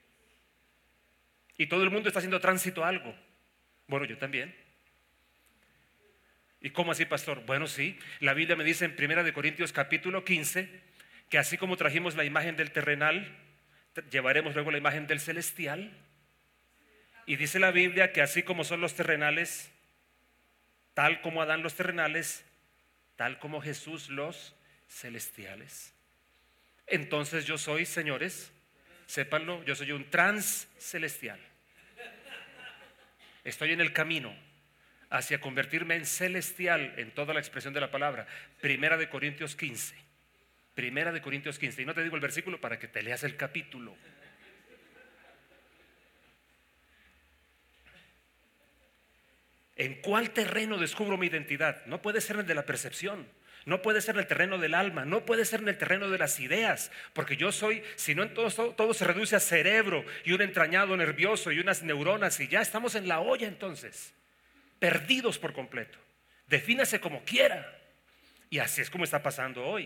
Y todo el mundo está haciendo tránsito a algo. Bueno, yo también. ¿Y cómo así, pastor? Bueno, sí. La Biblia me dice en 1 Corintios capítulo 15 que así como trajimos la imagen del terrenal, llevaremos luego la imagen del celestial. Y dice la Biblia que así como son los terrenales, tal como Adán los terrenales, tal como Jesús los celestiales. Entonces yo soy, señores, sépanlo, yo soy un transcelestial. Estoy en el camino hacia convertirme en celestial en toda la expresión de la palabra. Primera de Corintios 15. Primera de Corintios 15. Y no te digo el versículo para que te leas el capítulo. ¿En cuál terreno descubro mi identidad? No puede ser en el de la percepción, no puede ser en el terreno del alma, no puede ser en el terreno de las ideas, porque yo soy, si no en todo se reduce a cerebro y un entrañado nervioso y unas neuronas y ya estamos en la olla entonces, perdidos por completo. Defínase como quiera. Y así es como está pasando hoy.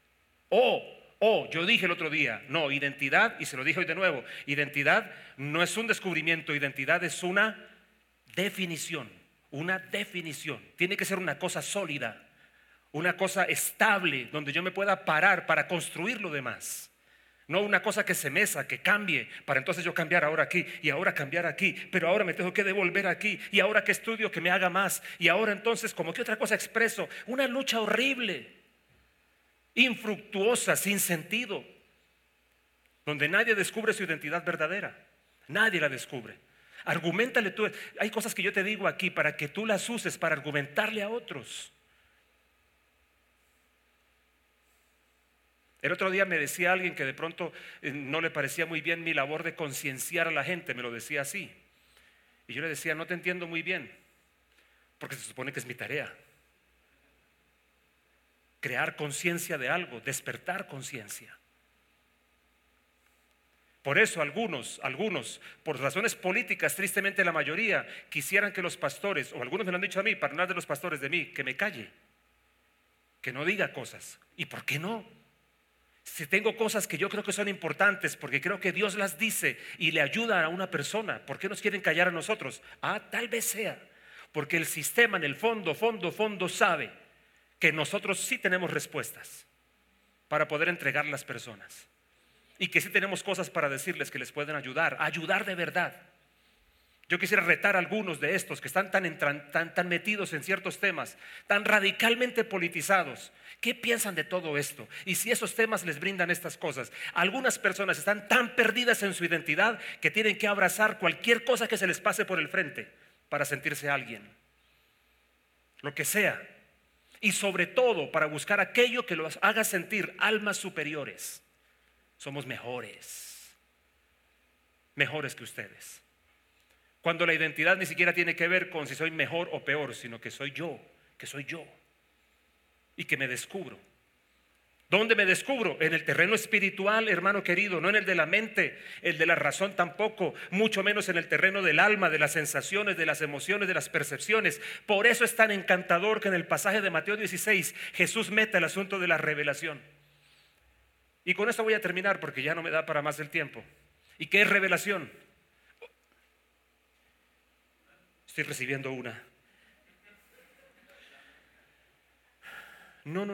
Yo dije el otro día, no, identidad, y se lo dije hoy de nuevo, identidad no es un descubrimiento, identidad es una definición. Una definición, tiene que ser una cosa sólida, una cosa estable, donde yo me pueda parar para construir lo demás. No una cosa que se meza, que cambie, para entonces yo cambiar ahora aquí y ahora cambiar aquí, pero ahora me tengo que devolver aquí y ahora que estudio que me haga más y ahora entonces como que otra cosa expreso. Una lucha horrible, infructuosa, sin sentido, donde nadie descubre su identidad verdadera, nadie la descubre. Argumentale tú. Hay cosas que yo te digo aquí para que tú las uses para argumentarle a otros. El otro día me decía alguien que de pronto no le parecía muy bien mi labor de concienciar a la gente, me lo decía así. Y yo le decía, no te entiendo muy bien, porque se supone que es mi tarea. Crear conciencia de algo, despertar conciencia. Por eso algunos, por razones políticas, tristemente la mayoría, quisieran que los pastores, o algunos me lo han dicho a mí, para hablar de los pastores de mí, que me calle, que no diga cosas. ¿Y por qué no? Si tengo cosas que yo creo que son importantes, porque creo que Dios las dice y le ayuda a una persona, ¿por qué nos quieren callar a nosotros? Tal vez sea, porque el sistema en el fondo sabe que nosotros sí tenemos respuestas para poder entregar a las personas. Y que sí tenemos cosas para decirles que les pueden ayudar de verdad. Yo quisiera retar a algunos de estos que están tan metidos en ciertos temas, tan radicalmente politizados. ¿Qué piensan de todo esto? Y si esos temas les brindan estas cosas. Algunas personas están tan perdidas en su identidad que tienen que abrazar cualquier cosa que se les pase por el frente para sentirse alguien. Lo que sea. Y sobre todo para buscar aquello que los haga sentir almas superiores. Somos mejores que ustedes. Cuando la identidad ni siquiera tiene que ver con si soy mejor o peor, sino que soy yo y que me descubro. ¿Dónde me descubro? En el terreno espiritual, hermano querido, no en el de la mente, el de la razón tampoco, mucho menos en el terreno del alma, de las sensaciones, de las emociones, de las percepciones. Por eso es tan encantador que en el pasaje de Mateo 16 Jesús meta el asunto de la revelación. Y con esto voy a terminar porque ya no me da para más el tiempo. ¿Y qué es revelación? Estoy recibiendo una. No.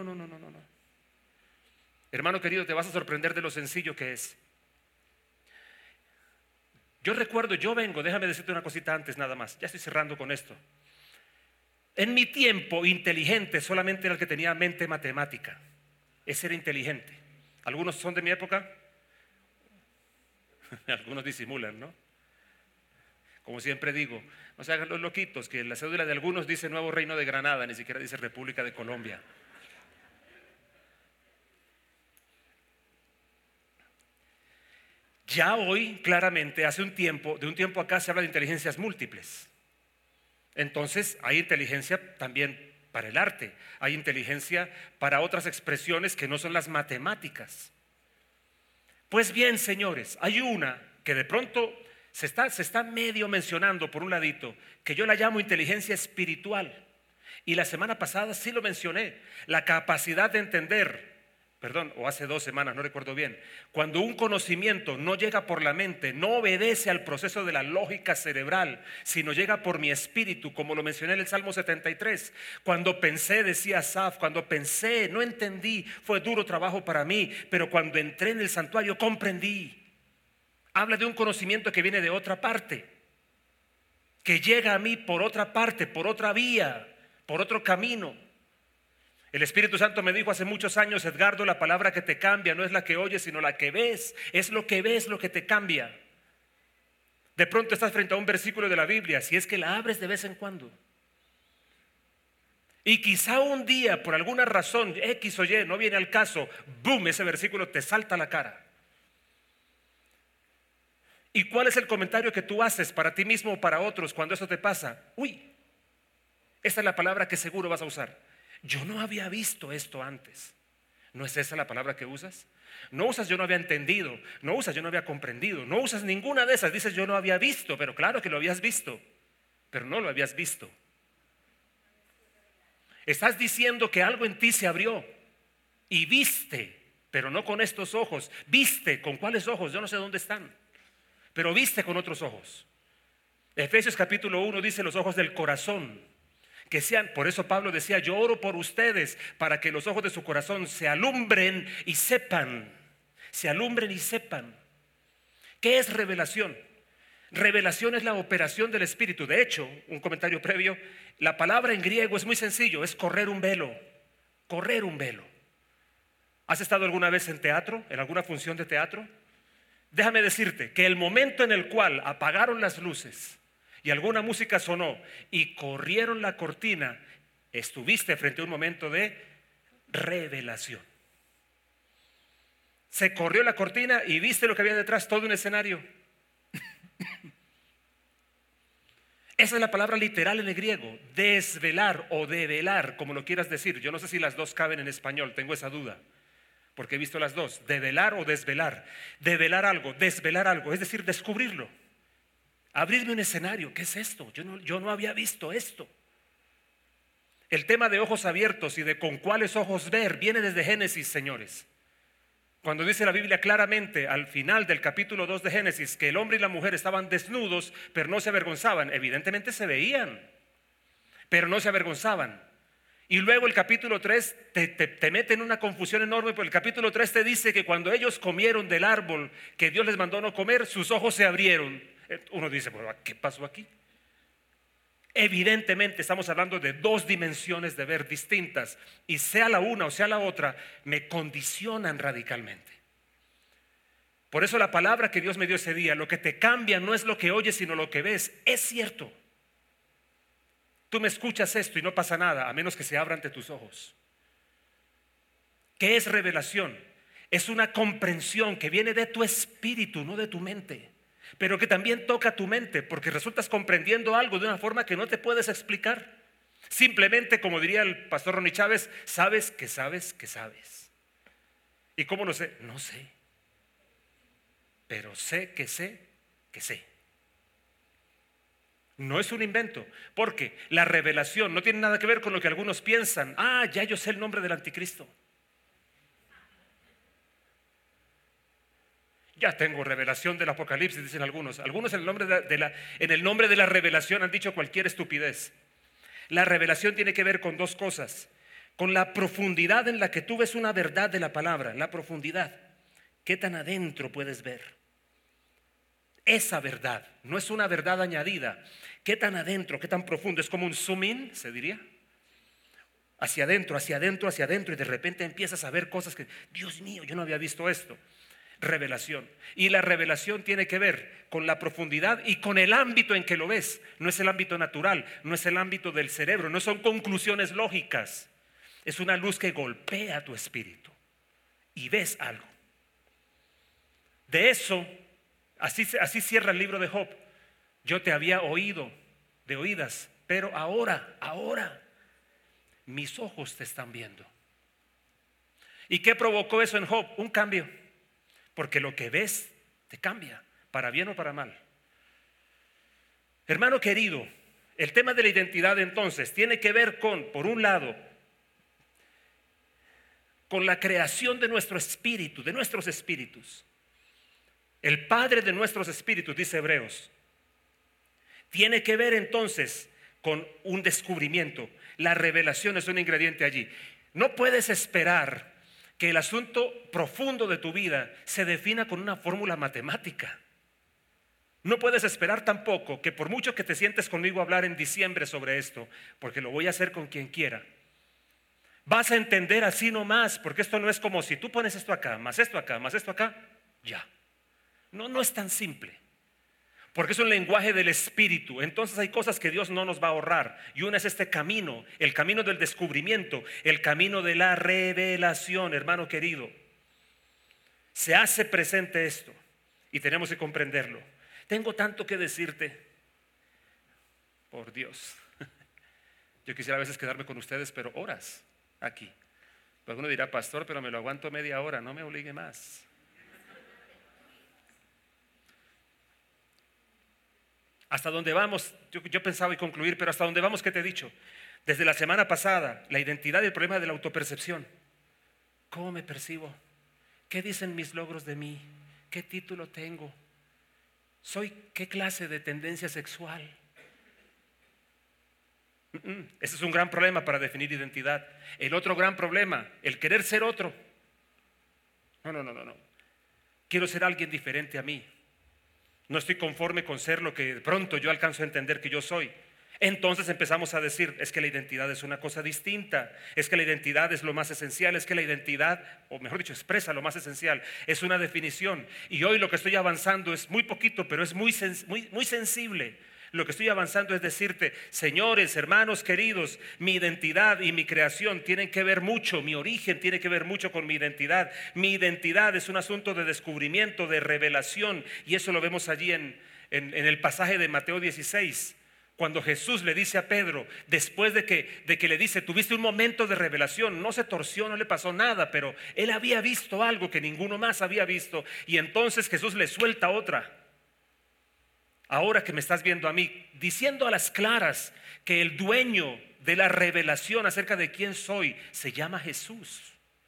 Hermano querido, te vas a sorprender de lo sencillo que es. Déjame decirte una cosita antes nada más. Ya estoy cerrando con esto. En mi tiempo, inteligente solamente era el que tenía mente matemática. Ese era inteligente. ¿Algunos son de mi época? Algunos disimulan, ¿no? Como siempre digo, no se hagan los loquitos, que la cédula de algunos dice Nuevo Reino de Granada, ni siquiera dice República de Colombia. Ya hoy, claramente, de un tiempo acá se habla de inteligencias múltiples. Entonces, hay inteligencia también para el arte, hay inteligencia para otras expresiones que no son las matemáticas. Pues bien, señores, hay una que de pronto se está medio mencionando por un ladito, que yo la llamo inteligencia espiritual. Y la semana pasada sí lo mencioné, la capacidad de entender perdón, o hace 2 semanas, no recuerdo bien, cuando un conocimiento no llega por la mente, no obedece al proceso de la lógica cerebral, sino llega por mi espíritu, como lo mencioné en el Salmo 73. Cuando pensé, decía Asaf, cuando pensé, no entendí, fue duro trabajo para mí, pero cuando entré en el santuario comprendí. Habla de un conocimiento que viene de otra parte, que llega a mí por otra parte, por otra vía, por otro camino. El Espíritu Santo me dijo hace muchos años: Edgardo, la palabra que te cambia no es la que oyes, sino la que ves. Es lo que ves lo que te cambia. De pronto estás frente a un versículo de la Biblia, si es que la abres de vez en cuando, y quizá un día, por alguna razón X o Y, no viene al caso, boom, ese versículo te salta a la cara. ¿Y cuál es el comentario que tú haces para ti mismo o para otros cuando eso te pasa? Uy, esta es la palabra que seguro vas a usar. Yo no había visto esto antes. ¿No es esa la palabra que usas? No usas yo no había entendido, no usas yo no había comprendido, no usas ninguna de esas. Dices yo no había visto, pero claro que lo habías visto, pero no lo habías visto. Estás diciendo que algo en ti se abrió y viste, pero no con estos ojos. Viste, ¿con cuáles ojos? Yo no sé dónde están, pero viste con otros ojos. Efesios capítulo 1 dice los ojos del corazón. Que sean, por eso Pablo decía: yo oro por ustedes para que los ojos de su corazón se alumbren y sepan. Se alumbren y sepan. ¿Qué es revelación? Revelación es la operación del Espíritu. De hecho, un comentario previo, la palabra en griego es muy sencillo, es correr un velo. Correr un velo. ¿Has estado alguna vez en teatro, en alguna función de teatro? Déjame decirte que el momento en el cual apagaron las luces y alguna música sonó y corrieron la cortina, estuviste frente a un momento de revelación. Se corrió la cortina y viste lo que había detrás, todo un escenario. Esa es la palabra literal en el griego, desvelar o develar, como lo quieras decir. Yo no sé si las dos caben en español, tengo esa duda, porque he visto las dos, develar o desvelar. Develar algo, desvelar algo, es decir, descubrirlo. Abrirme un escenario, ¿qué es esto? Yo no había visto esto. El tema de ojos abiertos y de con cuáles ojos ver viene desde Génesis, señores. Cuando dice la Biblia claramente al final del capítulo 2 de Génesis que el hombre y la mujer estaban desnudos, pero no se avergonzaban. Evidentemente se veían, pero no se avergonzaban. Y luego el capítulo 3 te mete en una confusión enorme, porque el capítulo 3 te dice que cuando ellos comieron del árbol que Dios les mandó no comer, sus ojos se abrieron. Uno dice, bueno, ¿qué pasó aquí? Evidentemente estamos hablando de dos dimensiones de ver distintas, y sea la una o sea la otra, me condicionan radicalmente. Por eso la palabra que Dios me dio ese día, lo que te cambia no es lo que oyes, sino lo que ves. Es cierto. Tú me escuchas esto y no pasa nada, a menos que se abra ante tus ojos. ¿Qué es revelación? Es una comprensión que viene de tu espíritu, no de tu mente, pero que también toca tu mente, porque resultas comprendiendo algo de una forma que no te puedes explicar. Simplemente, como diría el pastor Ronnie Chávez, sabes que sabes que sabes. ¿Y cómo lo sé? No sé, pero sé que sé que sé. No es un invento, porque la revelación no tiene nada que ver con lo que algunos piensan. Ya yo sé el nombre del anticristo. Ya tengo revelación del Apocalipsis, dicen algunos. Algunos en el nombre de la revelación han dicho cualquier estupidez. La revelación tiene que ver con dos cosas: con la profundidad en la que tú ves una verdad de la palabra. La profundidad, ¿qué tan adentro puedes ver esa verdad? No es una verdad añadida. ¿Qué tan adentro, qué tan profundo? Es como un zoom in, se diría. Hacia adentro, hacia adentro, hacia adentro, y de repente empiezas a ver cosas que, Dios mío, yo no había visto esto. Revelación. Y la revelación tiene que ver con la profundidad y con el ámbito en que lo ves. No es el ámbito natural, no es el ámbito del cerebro, no son conclusiones lógicas. Es una luz que golpea tu espíritu y ves algo. De eso, así cierra el libro de Job. Yo te había oído de oídas, pero ahora mis ojos te están viendo. ¿Y qué provocó eso en Job? Un cambio. Porque lo que ves te cambia, para bien o para mal. Hermano querido, el tema de la identidad entonces tiene que ver con, por un lado, con la creación de nuestro espíritu, de nuestros espíritus. El Padre de nuestros espíritus, dice Hebreos, tiene que ver entonces con un descubrimiento. La revelación es un ingrediente allí. No puedes esperar que el asunto profundo de tu vida se defina con una fórmula matemática. No puedes esperar tampoco que por mucho que te sientes conmigo a hablar en diciembre sobre esto, porque lo voy a hacer con quien quiera, vas a entender así nomás, porque esto no es como si tú pones esto acá, más esto acá, más esto acá, ya. No es tan simple, porque es un lenguaje del espíritu. Entonces hay cosas que Dios no nos va a ahorrar, y una es este camino, el camino del descubrimiento, el camino de la revelación. Hermano querido, se hace presente esto y tenemos que comprenderlo. Tengo tanto que decirte, por Dios. Yo quisiera a veces quedarme con ustedes, pero horas aquí. Alguno dirá, pastor, pero me lo aguanto media hora, no me obligue más. Hasta dónde vamos, yo pensaba y concluir, pero hasta dónde vamos, ¿qué te he dicho? Desde la semana pasada, la identidad y el problema de la autopercepción. ¿Cómo me percibo? ¿Qué dicen mis logros de mí? ¿Qué título tengo? ¿Soy qué clase de tendencia sexual? Ese es un gran problema para definir identidad. El otro gran problema, el querer ser otro. No. Quiero ser alguien diferente a mí. No estoy conforme con ser lo que de pronto yo alcanzo a entender que yo soy. Entonces empezamos a decir, es que la identidad es una cosa distinta, es que la identidad es lo más esencial, es que la identidad, o mejor dicho, expresa lo más esencial, es una definición. Y hoy lo que estoy avanzando es muy poquito, pero es muy sensible. Lo que estoy avanzando es decirte, señores, hermanos queridos, mi identidad y mi creación tienen que ver mucho, mi origen tiene que ver mucho con mi identidad. Mi identidad es un asunto de descubrimiento, de revelación, y eso lo vemos allí en el pasaje de Mateo 16. Cuando Jesús le dice a Pedro, después de que le dice, tuviste un momento de revelación, no se torció, no le pasó nada, pero él había visto algo que ninguno más había visto, y entonces Jesús le suelta otra. Ahora que me estás viendo a mí, diciendo a las claras que el dueño de la revelación acerca de quién soy se llama Jesús.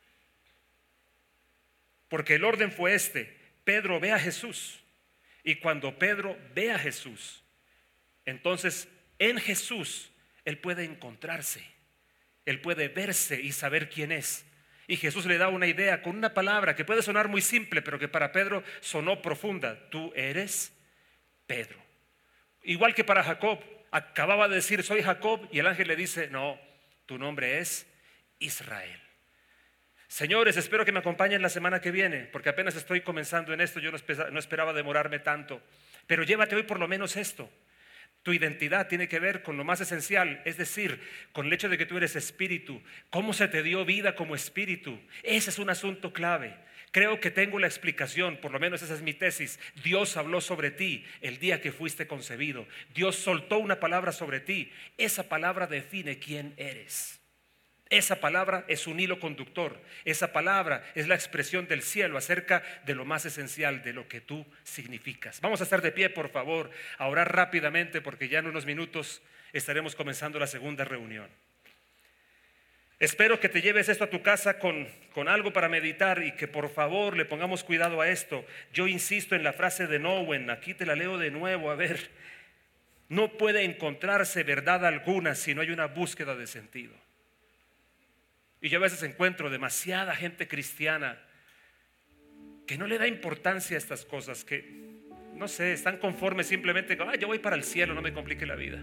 Porque el orden fue este: Pedro ve a Jesús, y cuando Pedro ve a Jesús, entonces en Jesús él puede encontrarse, él puede verse y saber quién es. Y Jesús le da una idea con una palabra que puede sonar muy simple, pero que para Pedro sonó profunda: tú eres Pedro. Igual que para Jacob, acababa de decir soy Jacob, y el ángel le dice, no, tu nombre es Israel. Señores, espero que me acompañen la semana que viene, porque apenas estoy comenzando en esto. Yo no esperaba demorarme tanto, pero llévate hoy por lo menos esto: tu identidad tiene que ver con lo más esencial, es decir, con el hecho de que tú eres espíritu. ¿Cómo se te dio vida como espíritu? Ese es un asunto clave. Creo que tengo la explicación, por lo menos esa es mi tesis. Dios habló sobre ti el día que fuiste concebido. Dios soltó una palabra sobre ti. Esa palabra define quién eres. Esa palabra es un hilo conductor. Esa palabra es la expresión del cielo acerca de lo más esencial, de lo que tú significas. Vamos a estar de pie, por favor, a orar rápidamente, porque ya en unos minutos estaremos comenzando la segunda reunión. Espero que te lleves esto a tu casa con algo para meditar, y que por favor le pongamos cuidado a esto. Yo insisto en la frase de Nowen, aquí te la leo de nuevo, a ver. No puede encontrarse verdad alguna si no hay una búsqueda de sentido. Y yo a veces encuentro demasiada gente cristiana que no le da importancia a estas cosas, que no sé, están conformes simplemente con, yo voy para el cielo, no me complique la vida.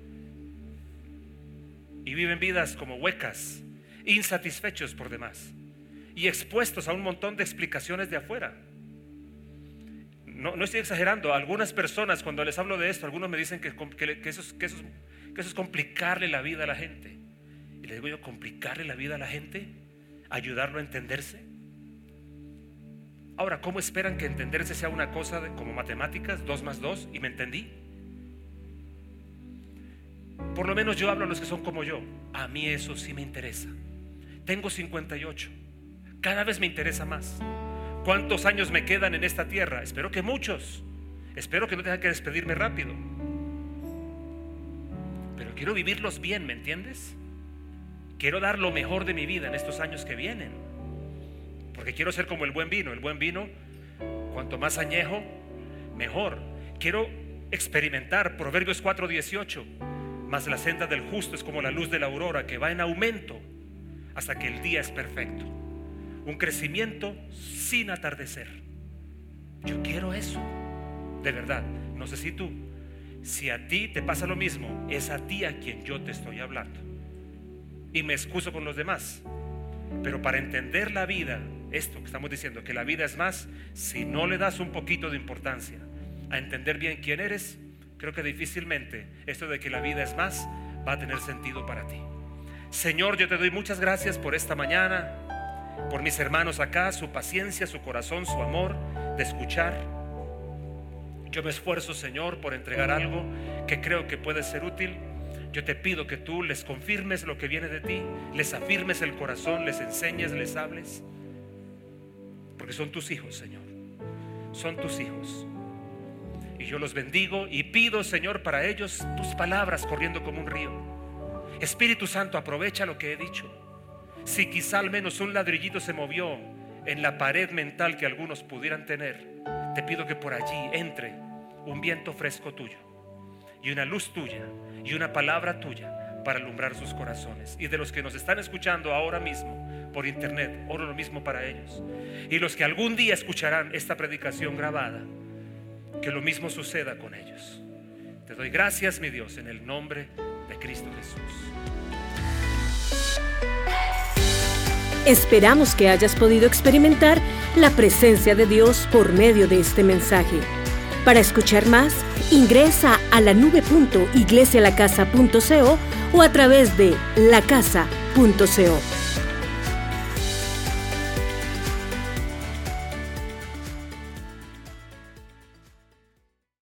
Y viven vidas como huecas, insatisfechos por demás, y expuestos a un montón de explicaciones de afuera. No estoy exagerando. Algunas personas, cuando les hablo de esto, algunos me dicen que eso es complicarle la vida a la gente. Y les digo yo, ¿complicarle la vida a la gente? ¿Ayudarlo a entenderse? Ahora, ¿cómo esperan que entenderse sea una cosa como matemáticas, 2 más 2, y me entendí? Por lo menos yo hablo a los que son como yo. A mí eso sí me interesa. Tengo 58. Cada vez me interesa más. ¿Cuántos años me quedan en esta tierra? Espero que muchos. Espero que no tenga que despedirme rápido. Pero quiero vivirlos bien, ¿me entiendes? Quiero dar lo mejor de mi vida en estos años que vienen. porque quiero ser como el buen vino. El buen vino, cuanto más añejo, mejor. Quiero experimentar Proverbios 4:18. Mas la senda del justo es como la luz de la aurora, que va en aumento hasta que el día es perfecto. Un crecimiento sin atardecer. Yo quiero eso, de verdad. No sé si tú, si a ti te pasa lo mismo, es a ti a quien yo te estoy hablando. Y me excuso con los demás, pero para entender la vida, esto que estamos diciendo, que la vida es más, si no le das un poquito de importancia a entender bien quién eres, creo que difícilmente esto de que la vida es más va a tener sentido para ti. Señor, yo te doy muchas gracias por esta mañana, por mis hermanos acá, su paciencia, su corazón, su amor de escuchar. Yo me esfuerzo, Señor, por entregar algo que creo que puede ser útil. Yo te pido que tú les confirmes lo que viene de ti, les afirmes el corazón, les enseñes, les hables, porque son tus hijos, Señor. Son tus hijos. Y yo los bendigo y pido, Señor, para ellos tus palabras corriendo como un río. Espíritu Santo, aprovecha lo que he dicho. Si quizá al menos un ladrillito se movió en la pared mental que algunos pudieran tener, te pido que por allí entre un viento fresco tuyo y una luz tuya y una palabra tuya para alumbrar sus corazones. Y de los que nos están escuchando ahora mismo por internet, oro lo mismo para ellos. Y los que algún día escucharán esta predicación grabada, que lo mismo suceda con ellos. Te doy gracias, mi Dios, en el nombre de Cristo Jesús. Esperamos que hayas podido experimentar la presencia de Dios por medio de este mensaje. Para escuchar más, ingresa a lanube.iglesialacasa.co o a través de lacasa.co.